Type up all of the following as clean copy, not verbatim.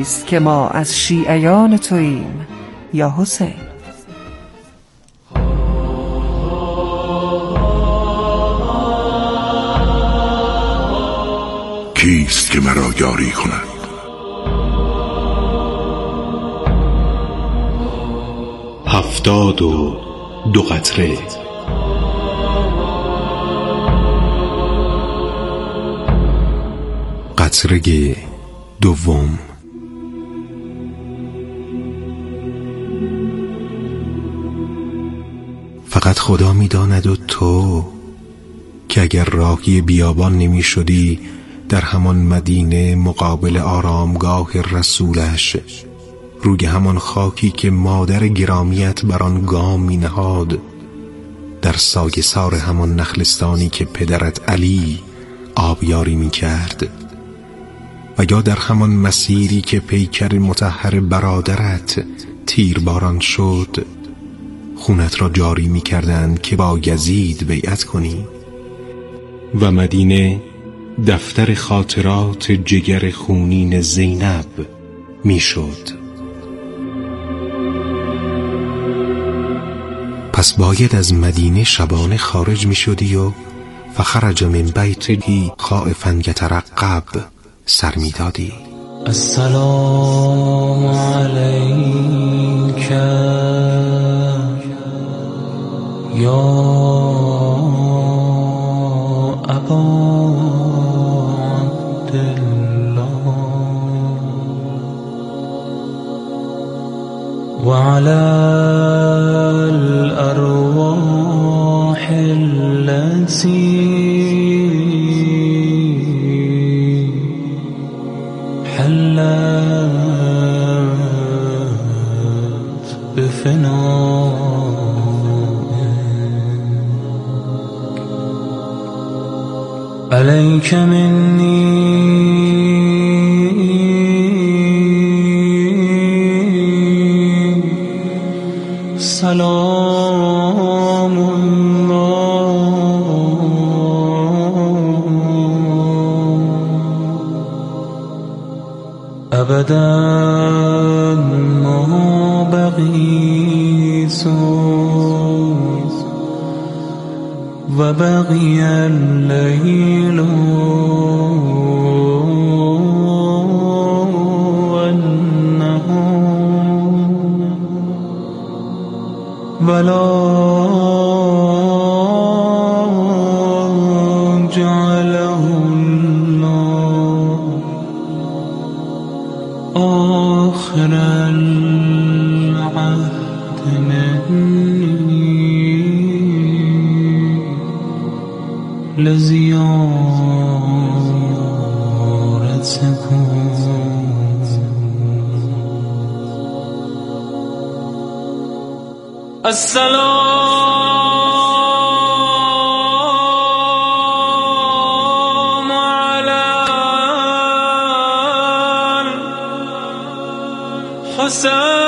است که ما از شیعیان توییم یا حسین؟ کیست که مرا یاری کند؟ هفتاد و دو قطره. قطره دوم. فقط خدا می‌داند و تو که اگر راهی بیابان نمی شدی در همان مدینه مقابل آرامگاه رسولش، روی همان خاکی که مادر گرامیت بر آن گام می نهاد، در سایه‌سار همان نخلستانی که پدرت علی آبیاری می کرد، و یا در همان مسیری که پیکر مطهر برادرت تیرباران شد، خونت را جاری می کردند که با یزید بیعت کنی. و مدینه دفتر خاطرات جگر خونین زینب می شد. پس باید از مدینه شبانه خارج می شدی و فخرج من بیته خائفا یترقب سر می دادی. السلام علیک یا ابا عبدالله وعلى الأرواح التي حلت بفنائك عليك مني سلام الله أبدا ما بقيت وبقي الليل ولا جعله الله آخر العهد مني لزيارتكم. السلام على الحسين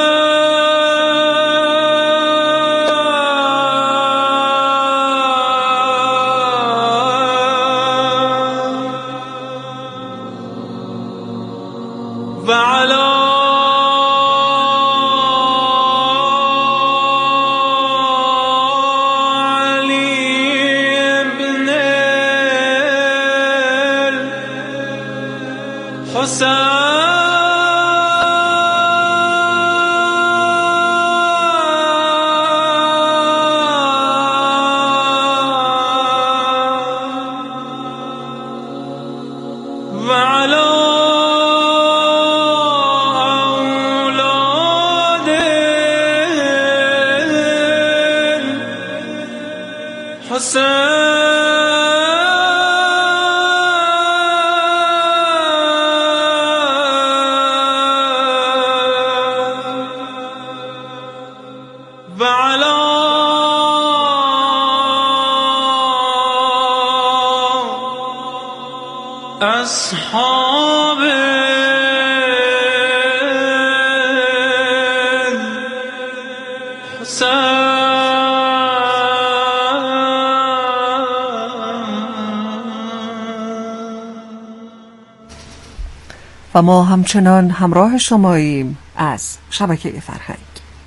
وعلى وعلى أولاد الحسين وعلى أصحاب و ما همچنان همراه شماییم از شبکه فرهنگ.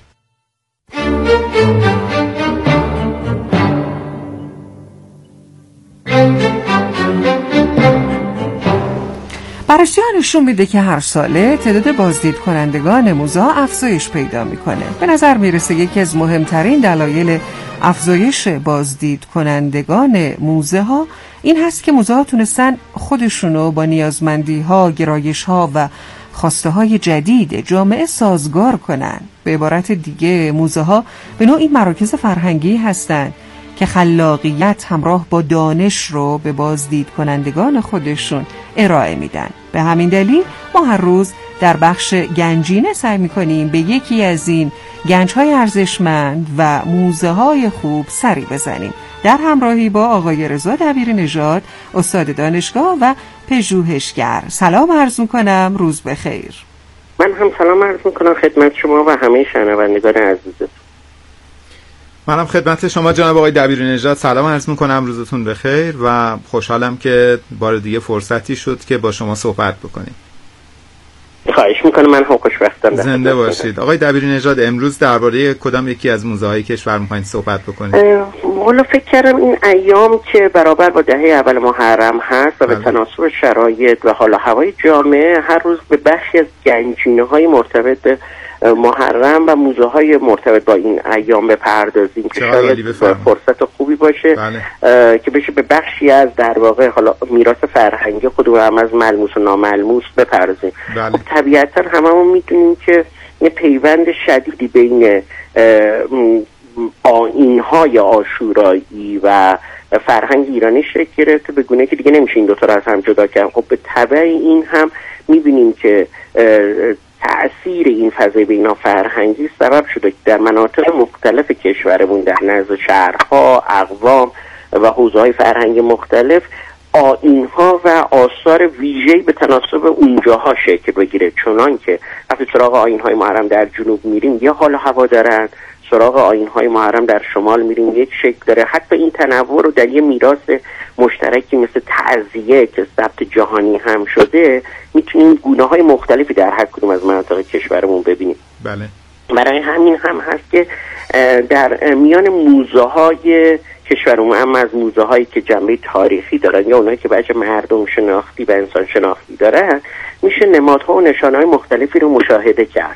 بررسی نشون میده که هر ساله تعداد بازدید کنندگان موزه افزایش پیدا میکنه. به نظر میرسه یکی از مهمترین دلایل افزایش بازدید کنندگان موزه ها این هست که موزه ها تونستن خودشونو با نیازمندی ها، گرایش ها و خواسته های جدید جامعه سازگار کنن. به عبارت دیگه موزه ها به نوعی مراکز فرهنگی هستن که خلاقیت همراه با دانش رو به بازدید کنندگان خودشون ارائه میدن. به همین دلیل ما هر روز در بخش گنجینه سعی میکنیم به یکی از این گنج‌های ارزشمند و موزه‌های خوب سری بزنیم، در همراهی با آقای رضا دبیرنژاد، استاد دانشگاه و پژوهشگر. سلام عرض میکنم، روز بخیر. من هم سلام عرض میکنم خدمت شما و همه شنوندگان عزیزتون. منم خدمت شما جناب آقای دبیرنژاد سلام عرض میکنم، روزتون بخیر و خوشحالم که بار دیگه فرصتی شد که با شما صحبت بکنیم. خواهش میکنم، من هم خوشبختم. زنده باشید. آقای دبیرنژاد، امروز درباره کدام یکی از موزه‌های کشور می‌خواید صحبت بکنید؟ والا فکر کردم این ایام که برابر با دهه اول محرم هست و به تناسب شرایط و حال و هوای جامعه هر روز به بخشی از گنجینه‌های مرتبط به محرم و موزه‌های مرتبط با این ایام بپردازیم که شاید فرصت خوبی باشه که بشه به بخشی از در واقع حالا میراث فرهنگی خودمون هم از ملموس و ناملموس بپردازیم. خب طبیعتا هممون میدونیم که یه پیوند شدیدی بین آیین‌های عاشورایی و فرهنگ ایرانی شکل گرفته، به گونه که دیگه نمیشه این دوتا رو از هم جدا کرد. خب به تبع این هم میبینیم که تأثیر این فضای بینا فرهنگی سبب شده که در مناطق مختلف کشورمون در نزد شهرها، اقوام و حوزه‌های فرهنگ مختلف آیین‌ها و آثار ویژه‌ای به تناسب اونجاها شکل بگیره، چنان که وقتی سراغ آیین‌های محرم در جنوب میریم یه حال و هوا دارن، سراغ آیین‌های محرم در شمال میریم یک شکل داره. حتی این تنوع رو در یه میراث مشترکی مثل تعزیه که ثبت جهانی هم شده میتونیم گونه‌های مختلفی در هر کدوم از مناطق کشورمون ببینیم. بله. برای همین هم هست که در میان موزه‌های کشورمون، اما از موزه‌هایی که جنبه تاریخی دارن یا اونایی که بچه مردم شناختی و انسان شناختی دارن، میشه نمادها و نشانه‌های مختلفی رو مشاهده کرد.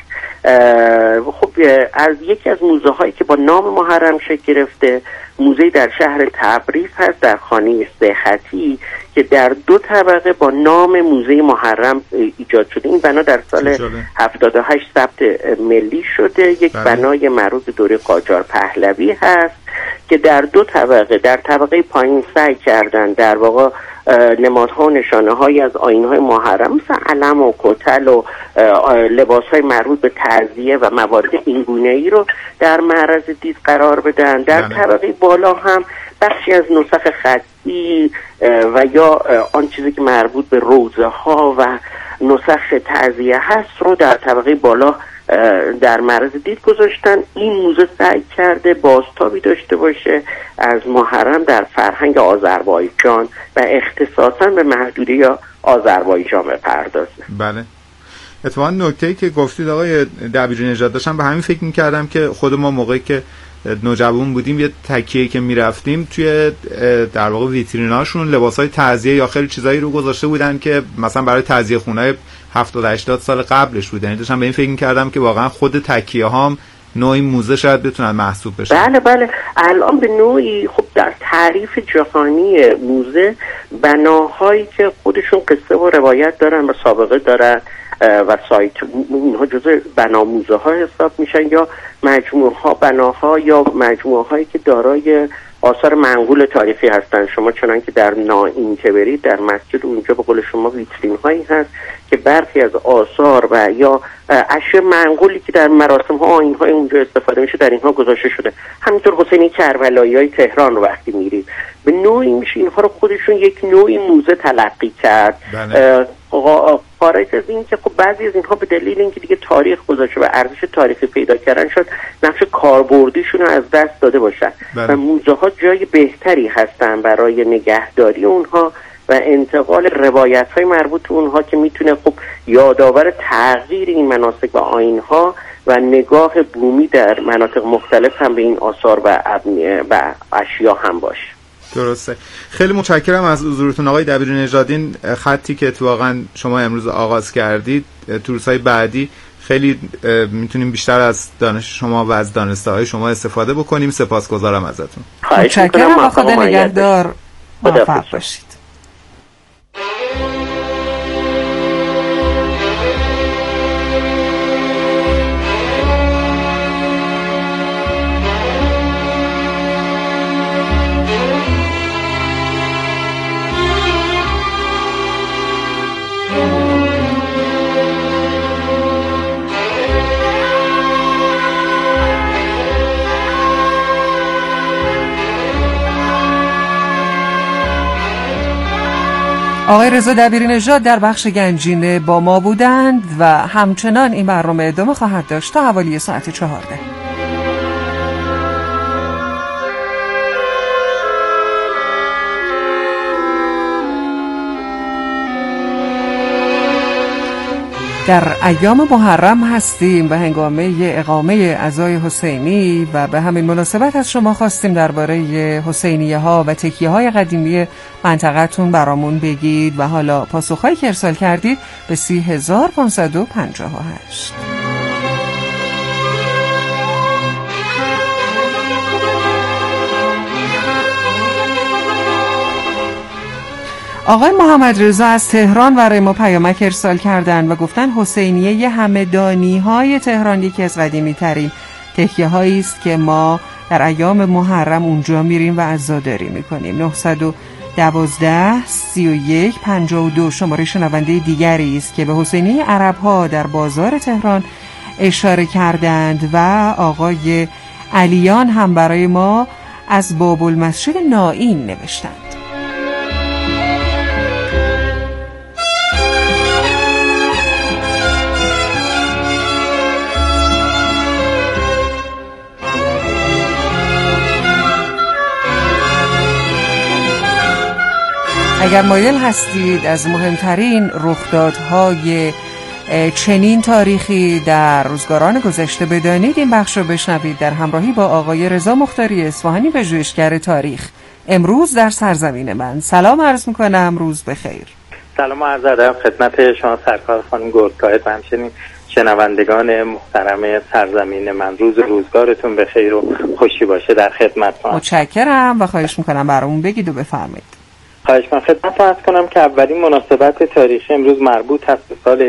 خب از یکی از موزه‌هایی که با نام محرم شکل گرفته، موزه در شهر تبریز هست، در خانه صحتی که در 2 طبقه با نام موزه محرم ایجاد شده. این بنا در سال 78 ثبت ملی شده. یک بنای مربوط به دوره قاجار پهلوی هست که در 2 طبقه، در طبقه پایین سعی کردن در واقع نمادها و نشانه‌هایی از آیین‌های محرم مثل علم و کتل و لباس‌های مربوط به تعزیه و موارد اینگونه‌ای رو در معرض دید قرار بدن. در طبقه بالا هم بخشی از نسخ خطی و یا آن چیزی که مربوط به روزه‌ها و نسخ تعزیه هست رو در طبقه بالا در معرض دید گذاشتن. این موزه سعی کرده بازتابی داشته باشه از محرم در فرهنگ آذربایجان و اختصاصا به محدوده یا آذربایجان بپردازه. بله. اتفاقا نکته‌ای که گفتید آقای دبیرنژاد، داشتم به همین فکر می‌کردم که خود ما موقعی که نوجوان بودیم یه تکیه‌ای که میرفتیم توی در واقع ویتریناشون لباسای تعزیه یا خیلی چیزایی رو گذاشته بودن که مثلا برای تعزیه خونه‌های 70-80 سال قبلش بود. یعنی داشتم به این فکر می‌کردم که واقعا خود تکیه‌هام نوعی موزه شاید بتونن محسوب بشن. بله الان به نوعی خب در تعریف جهانی موزه بناهایی که خودشون قصه و روایت دارن و سابقه دارن و سایت اینها جزء بناموزه ها حساب میشن یا مجموعه ها بناها یا مجموعه هایی که دارای آثار منقول تاریخی هستن. شما چنان که در نائین که برید در مسجد اونجا به قول شما ویترین هایی هست که برخی از آثار و یا اشیاء منقولی که در مراسم ها آیین های اونجا استفاده میشه در اینها گذاشته شده. همینطور حسینی کربلایی های تهران رو وقتی میرید به نوعی میشه اینها رو خودشون یک نوعی موزه تلقی کرد. خارج از این که خب بعضی از اینها به دلیل اینکه دیگه تاریخ گذاشته و ارزش تاریخی پیدا کردن شد نقش کاربردیشون رو از دست داده باشن و موزه ها جای بهتری هستن برای نگهداری اونها و انتقال روایت‌های مربوط به اونها که میتونه خب یادآور تغییر این مناسک و آیین‌ها و نگاه بومی در مناطق مختلف هم به این آثار و اشیا هم باشه. درسته. خیلی متشکرم از حضورتون آقای دبیر نژادین. خطی که واقعا شما امروز آغاز کردید تو روزهای بعدی خیلی میتونیم بیشتر از دانش شما و از دانسته‌های شما استفاده بکنیم. سپاسگزارم ازتون. متشکرم و خدا نگهدار. موفق باشید. آقای رضا دبیری نژاد در بخش گنجینه با ما بودند و همچنان این برنامه ادامه خواهد داشت تا حوالی ساعت 14. در ایام محرم هستیم و هنگامه اقامه عزای حسینی و به همین مناسبت از شما خواستیم درباره حسینیه ها و تکیه های قدیمی منطقتون برامون بگید و حالا پاسخهایی که ارسال کردید به 30558. آقای محمد رضا از تهران برای ما پیامک ارسال کردن و گفتن حسینیه همدانی های تهران یکی از قدیمی ترین تکیه هایی است که ما در ایام محرم اونجا میریم و عزاداری میکنیم. 912 31 52 شماره شنونده دیگری است که به حسینیه عرب ها در بازار تهران اشاره کردند و آقای علیان هم برای ما از باب المسجد نائین نوشتند. اگر مایل هستید از مهمترین رخدادهای چنین تاریخی در روزگاران گذشته بدانید، این بخش رو بشنوید در همراهی با آقای رضا مختاری اصفهانی، پژوهشگر تاریخ. امروز در سرزمین من. سلام عرض میکنم، روز بخیر. سلام عرض ادب خدمت شما سرکار خانم گردکاهد و همچنین شنوندگان محترم سرزمین من. روزگارتون بخیر و خوشی باشه. در خدمتتون. متشکرم و خواهش میکنم برامون بگید و بفرمایید. خواهش من خدمتتون عرض کنم که اولین مناسبت تاریخی امروز مربوط هست به سال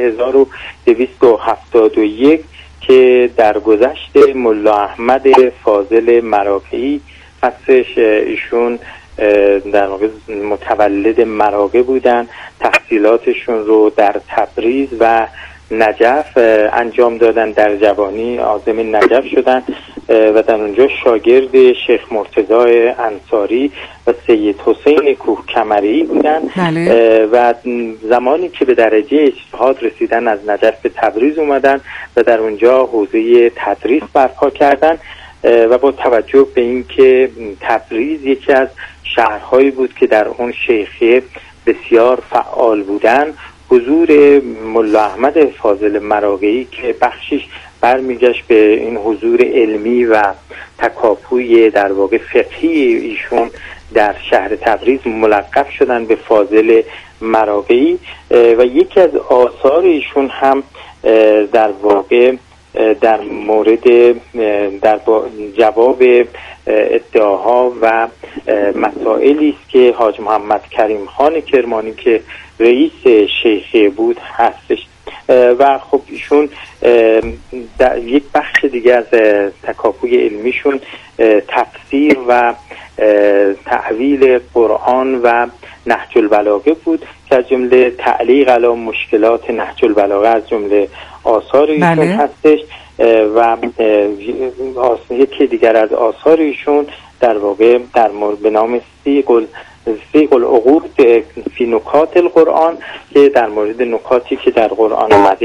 1271 که در گذشت ملا احمد فاضل مراغه‌ای هستش. ایشون در واقع متولد مراغه بودن. تحصیلاتشون رو در تبریز و نجف انجام دادن. در جوانی عازم نجف شدن و در اونجا شاگرد شیخ مرتضی انصاری و سید حسین کوهکمری بودن. و زمانی که به درجه اجتهاد رسیدن از نجف به تبریز اومدن و در اونجا حوزه تدریس برپا کردن و با توجه به اینکه تبریز یکی از شهرهایی بود که در اون شیخیه بسیار فعال بودن، حضور ملا احمد فاضل مراغه‌ای که بخشش برمیگشت به این حضور علمی و تکاپوی در واقع فقهی ایشون در شهر تبریز ملقب شدن به فاضل مراغه‌ای و یکی از آثار ایشون هم در واقع در مورد در جواب ادعاها و مسائلی است که حاج محمد کریم خان کرمانی که رئیس شیخه بود هستش و خب ایشون در یک بخش دیگه از تکاپوی علمیشون تفسیر و تعویل قرآن و نهج البلاغه بود که از جمله تعلیق علی مشکلات نهج البلاغه از جمله آثار ایشون هستش و یکی دیگر از آثار ایشون در واقع در مورد به نام سیق العقود فی نکات القرآن که در مورد نکاتی که در قرآن آمده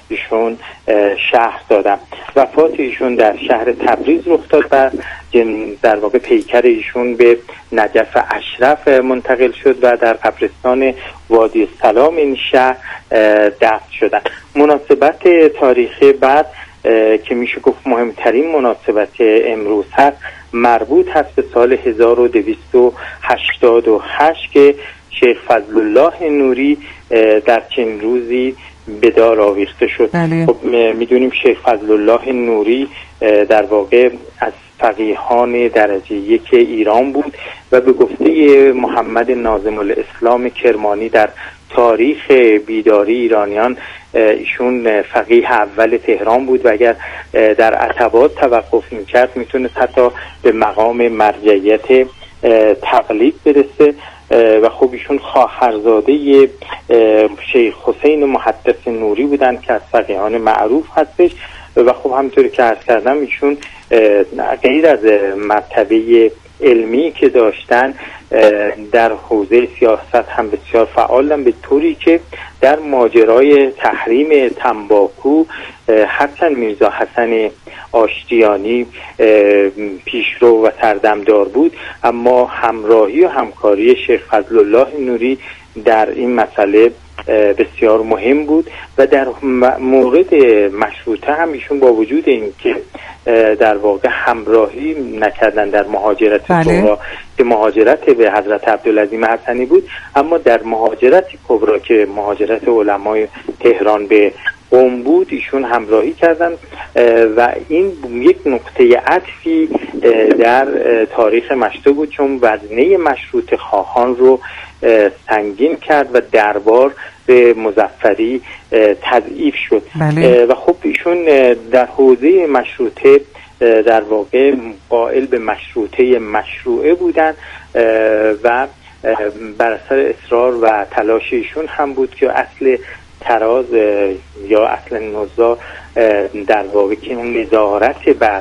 ایشون شهر دادن. وفات ایشون در شهر تبریز رخ داد و در واقع پیکر ایشون به نجف اشرف منتقل شد و در قبرستان وادی سلام این شهر دفن شدن. مناسبت تاریخی بعد که میشه گفت مهمترین مناسبت امروز هست مربوط هست به سال 1288 که شیخ فضل الله نوری در چنین روزی به دار آویخته شد. خب میدونیم شیخ فضل الله نوری در واقع از فقیهان درجه یک ایران بود و به گفته محمد ناظم الاسلام کرمانی در تاریخ بیداری ایرانیان ایشون فقیه اول تهران بود و اگر در عتبات توقف میکرد میتونست حتی به مقام مرجعیت تقلید برسه و خب ایشون خواهرزاده شیخ حسین محدث نوری بودن که از فقیهان معروف هستش و خب همونطوری که عرض کردم ایشون غیر از مرتبه علمی که داشتن در حوزه سیاست هم بسیار فعالن، به طوری که در ماجرای تحریم تنباکو هرچند میرزا حسن آشتیانی پیشرو و سردمدار بود اما همراهی و همکاری شیخ فضل الله نوری در این مسئله بسیار مهم بود و در مورد مشروطه هم ایشون با وجود اینکه در واقع همراهی نکردن در مهاجرت کبرا که مهاجرت به حضرت عبدالعظیم حسنی بود، اما در مهاجرت کبرا که مهاجرت علمای تهران به قم بود ایشون همراهی کردن و این یک نقطه عطفی در تاریخ مشروطه بود چون وزنه مشروطه خواهان رو سنگین کرد و دربار به مظفری تضعیف شد. و خب ایشون در حوزه مشروطه در واقع قائل به مشروطه مشروعه بودن و بر اثر اصرار و تلاش ایشون هم بود که اصل تراز یا اصل نزاع در واقع که اون نظارت بر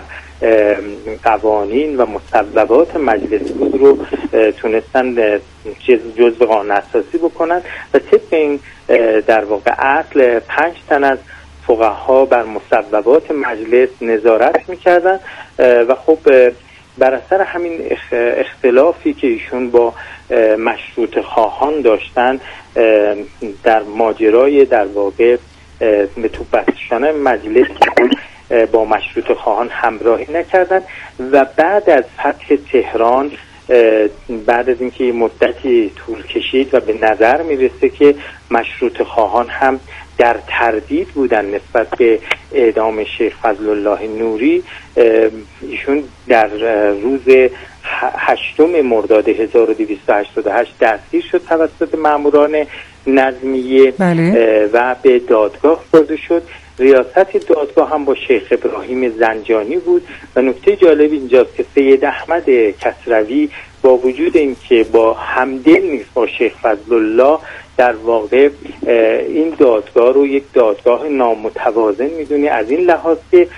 قوانین و مصوبات مجلس بود رو تونستن جزء قانون اساسی بکنن و طبق این در واقع اصل 5 تن از فقها بر مصوبات مجلس نظارت میکردن و خب بر اثر همین اختلافی که ایشون با مشروط خواهان داشتن در ماجرای در واقع به تو بستشانه مجلس با مشروط خواهان همراهی نکردن و بعد از فتح تهران بعد از اینکه مدتی طول کشید و به نظر میرسه که مشروط خواهان هم در تردید بودن نسبت به اعدام شیخ فضل الله نوری، ایشون در روز 8 مرداد 1288 دستگیر شد توسط ماموران نظمیه و به دادگاه برده شد. ریاست دادگاه هم با شیخ ابراهیم زنجانی بود و نکته جالب اینجاست که سید احمد کسروی با وجود اینکه با همدل نیست با شیخ فضل الله در واقع این دادگاه رو یک دادگاه نامتوازن میدونی از این لحاظ که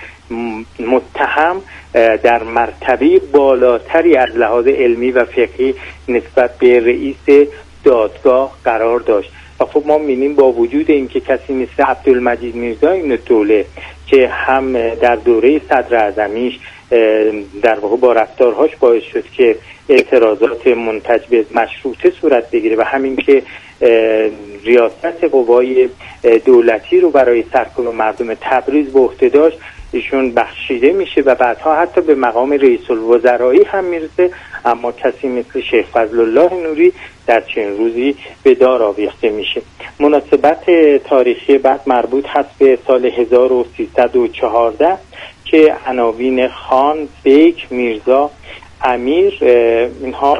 متهم در مرتبه بالاتری از لحاظ علمی و فقهی نسبت به رئیس دادگاه قرار داشت و خب ما می‌بینیم با وجود اینکه کسی مثل عبدالمجید میرزایی دوله که هم در دوره صدر اعظمیش در واقع با رفتارهاش باعث شد که اعتراضات منتج به مشروطه صورت بگیره و همین که ریاست قوای دولتی رو برای سرکوب مردم تبریز به عهده داشت ایشون بخشیده میشه و بعدها حتی به مقام رئیس الوزرایی هم میرسه، اما کسی مثل شیخ فضل الله نوری در چنین روزی به دار آویخته میشه. مناسبت تاریخی بعد مربوط هست به سال 1314 که عناوین خان، بیک، میرزا، امیر اینها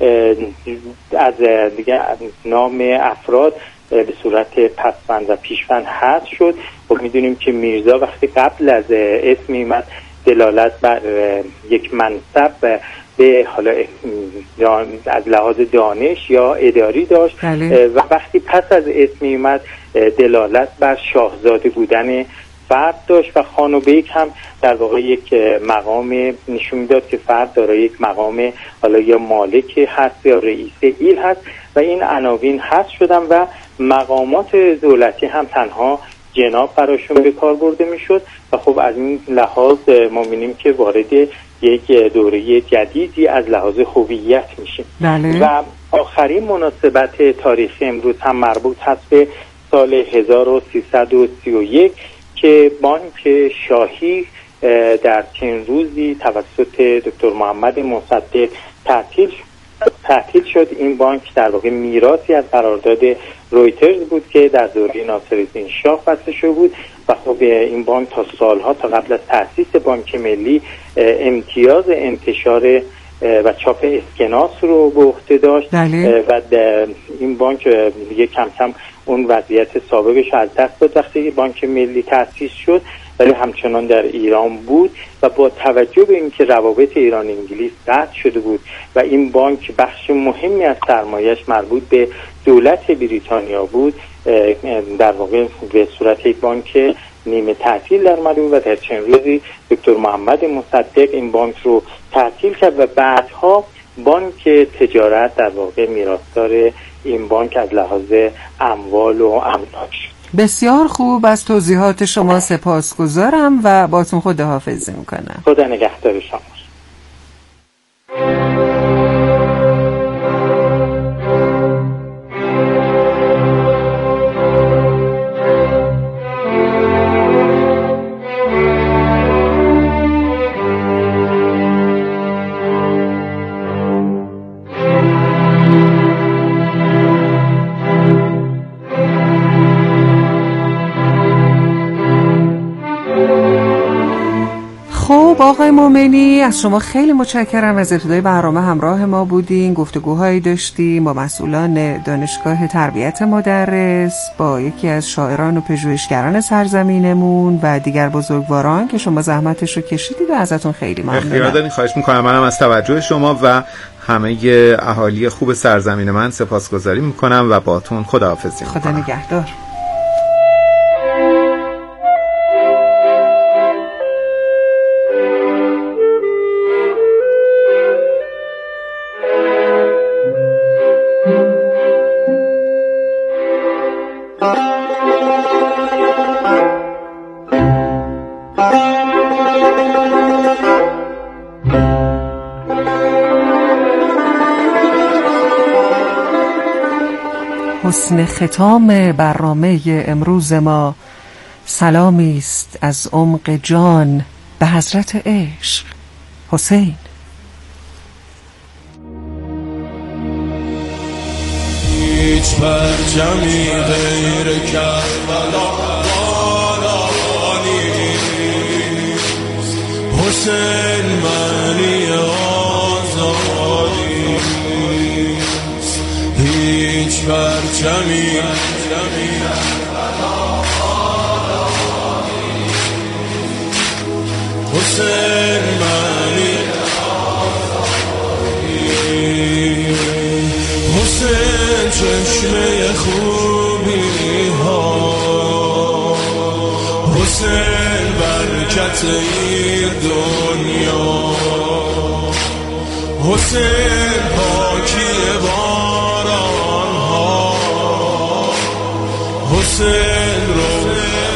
از دیگه نام افراد به صورت پسوند و پیشوند حذف شد. خب میدونیم که میرزا وقتی قبل از اسم میمد دلالت بر یک منصب به حالا از لحاظ دانش یا اداری داشت و وقتی پس از اسم میمد دلالت بر شاهزاده بودن فرد داشت و خان و بیک هم در واقع یک مقام نشون میداد که فرد داره یک مقام حالا یا مالک هست یا رئیس ایل هست و این عناوین حذف شدن و مقامات دولتی هم تنها جناب براشون به کار برده میشد و خب از این لحاظ ما می‌بینیم که وارد یک دوره جدیدی از لحاظ هویت میشیم. بله. و آخرین مناسبت تاریخی امروز هم مربوط هست به سال 1331 که بانک شاهی در چند روزی توسط دکتر محمد مصدق تعطیل شد. این بانک در واقع میراثی از قرارداد رویترز بود که در دوره ناصرالدین شاه بسته شده بود و خب این بانک تا سالها تا قبل از تأسیس بانک ملی امتیاز انتشار و چاپ اسکناس رو به عهده داشت. و این بانک دیگه کم کم اون وضعیت سابقش از دست داد وقتی بانک ملی تأسیس شد، ولی همچنان در ایران بود و با توجه به اینکه روابط ایران انگلیس قطع شده بود و این بانک بخش مهمی از سرمایه‌اش مربوط به دولت بریتانیا بود، در واقع به صورت یک بانک نیمه تعطیل در اومده بود و در چند روزی دکتر محمد مصدق این بانک رو تعطیل کرد و بعدها بانک تجارت در واقع میراثدار این بانک از لحاظ اموال و املاک شد. بسیار خوب، از توضیحات شما سپاسگزارم و باتون خداحافظی میکنم. خدا نگهدار شما. آقای مومنی، از شما خیلی متشکرم. از ابتدای برنامه همراه ما بودین، گفتگوهایی داشتیم با مسئولان دانشگاه تربیت مدرس، با یکی از شاعران و پژوهشگران سرزمینمون و دیگر بزرگواران که شما زحمتش رو کشیدید و ازتون خیلی ممنونم. اختیار دارین، خواهش میکنم. منم از توجه شما و همه اهالی خوب سرزمین من سپاسگزاری میکنم و باتون خداحافظی میکنم. خدا نگهدار. حسن ختام برنامه امروز ما سلامی است از عمق جان به حضرت عشق حسین. هیچ پرچمی غیر کربلا نیست، حسین معنی آزادی نیست. هیچ پرچمی حسین معنی حسین چشمه خوبی ها، حسین برکت این دنیا، حسین پاکی باران ها، حسین رو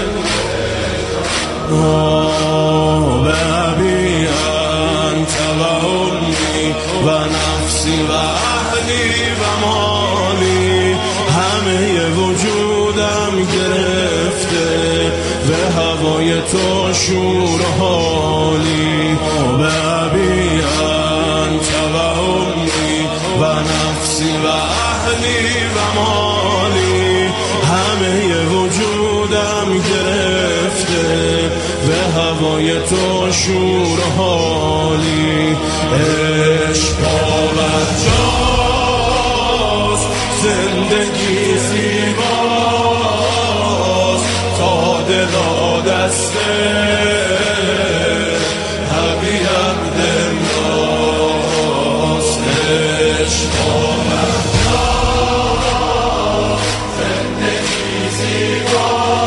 به ابی انت و امی و نفسی و اهلی و مالی، همه وجودم گرفته به هوای تو شور حالی. به ابی انت و امی و نفسی و اهلی و مالی، همه وجودم گرفته به هوای تو شور حالی. عشق باورجاست، زندگی زیباست، تا دلا دسته حبی عبدالله. عشق باورجاست، زندگی زیباست،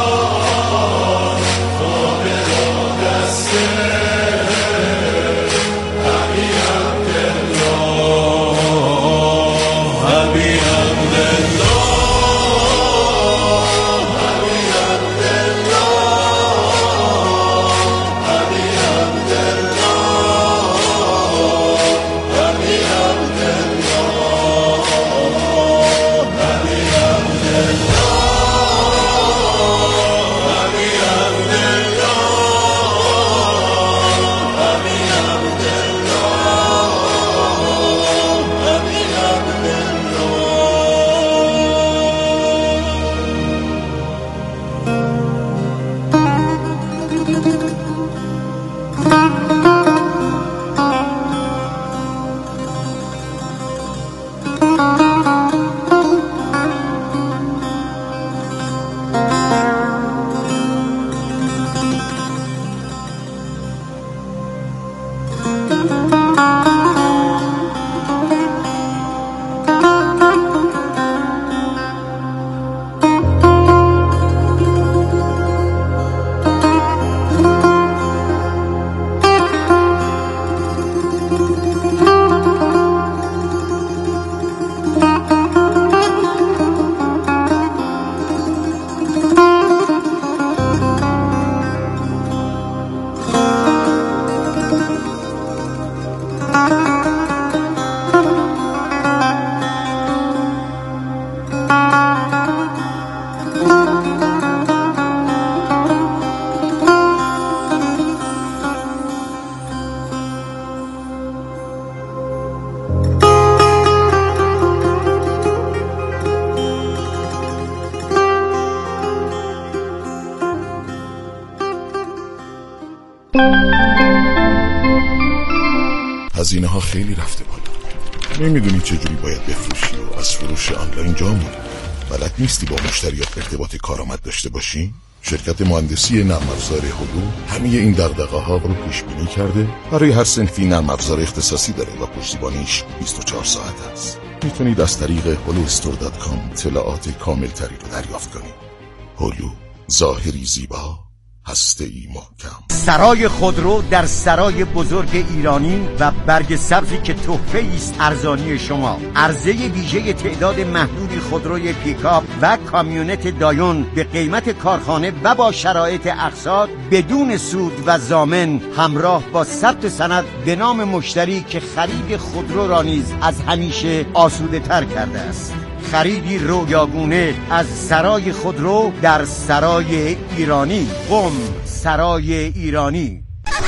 هزینه ها خیلی رفته بالا. نمیدونی چجوری باید بفروشی و از فروش آنلاین جا موندی. بلد نیستی با مشتریات ارتباط کارآمد داشته باشی؟ شرکت مهندسی نرم افزار هلو همه این دغدغه ها رو پیش بینی کرده. برای هر صنفی نرم افزار اختصاصی داره و پشتیبانیش 24 ساعت است. میتونید از طریق holostore.com اطلاعات کامل تری رو دریافت کنید. هلو، ظاهری زیبا، هسته‌ای محکم. سرای خودرو در سرای بزرگ ایرانی و برگ سبزی که تحفه است ارزانی شما. عرضه ویژه تعداد محدودی خودروی پیکاپ و کامیونت دایون به قیمت کارخانه و با شرایط اقساط بدون سود و ضامن، همراه با ثبت سند به نام مشتری که خرید خودرو را نیز از همیشه آسوده تر کرده است. خریدی رویاگونه از سرای خودرو در سرای ایرانی. قم، سرای ایرانی.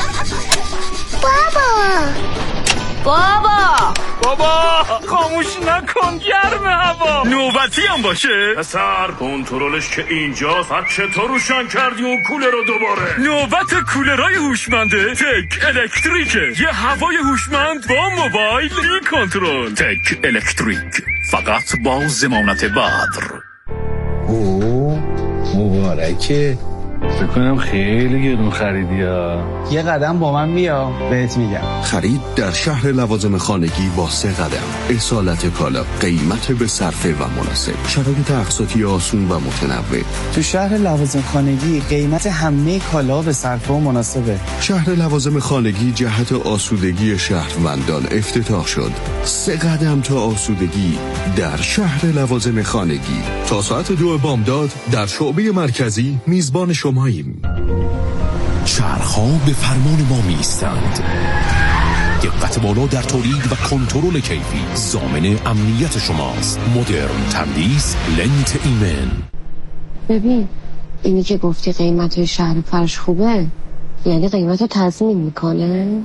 بابا خاموش نکن، گرم هوا. نوبتی هم باشه پسر، کنترلش که اینجاست. چطور روشن کردی اون کولر رو دوباره؟ نوبت کولرهای هوشمنده تک الکتریکه. یه هوای هوشمند با موبایل بی کنترل. تک الکتریک، فقط با ضمانت بدر. اوه مبارکه. فکر کنم خیلی گرون خریدی ها. یه قدم با من بیا بهت میگم. خرید در شهر لوازم خانگی با 3 قدم. اصالت کالا، قیمت به صرفه و مناسب، شرایط اقساطی آسون و متنوع. تو شهر لوازم خانگی قیمت همه کالا به صرفه و مناسبه. شهر لوازم خانگی جهت آسودگی شهروندان افتتاح شد. 3 قدم تا آسودگی در شهر لوازم خانگی. تا ساعت 2 بامداد در شعبه مرکزی میزبان شماییم. شهرها به فرمان ما میستند. دقت بالا در تولید و کنترل کیفی ضامن امنیت شماست. مدرن تندیس لنت ایمن. ببین اینی که گفتی قیمت شهر فرش خوبه، یعنی قیمت رو تضمین میکنه؟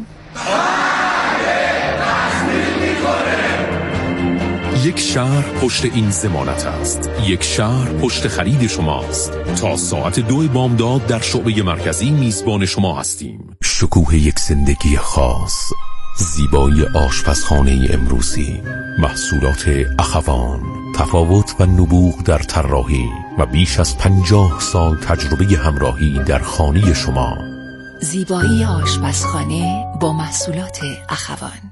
یک شهر پشت این ضمانت است. یک شهر پشت خرید شماست. تا ساعت 2 بامداد در شعبه مرکزی میزبان شما هستیم. شکوه یک زندگی خاص، زیبایی آشپزخانه امروزی، محصولات اخوان، تفاوت و نبوغ در طراحی و بیش از 50 سال تجربه همراهی در خانه شما. زیبایی آشپزخانه با محصولات اخوان.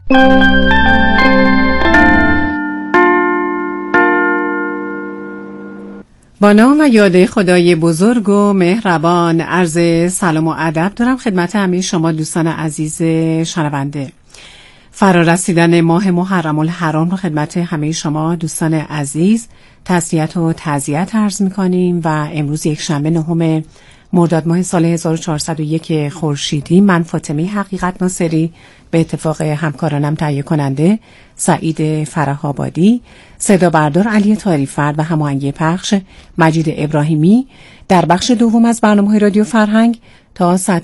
با نام و یاد خدای بزرگ و مهربان عرض سلام و ادب دارم خدمت همه شما دوستان عزیز شنونده. فرارسیدن ماه محرم الحرام رو خدمت همه شما دوستان عزیز تسلیت و تعزیت عرض می‌کنیم و امروز یک شنبه 9 مرداد ماه سال 1401 خورشیدی. من فاطمه حقیقت ناصری به اتفاق همکارانم تهیه کننده سعید فرح‌آبادی، صدا بردار علی طاری‌فرد و هماهنگی پخش مجید ابراهیمی در بخش دوم از برنامه‌های رادیو فرهنگ تا ساعت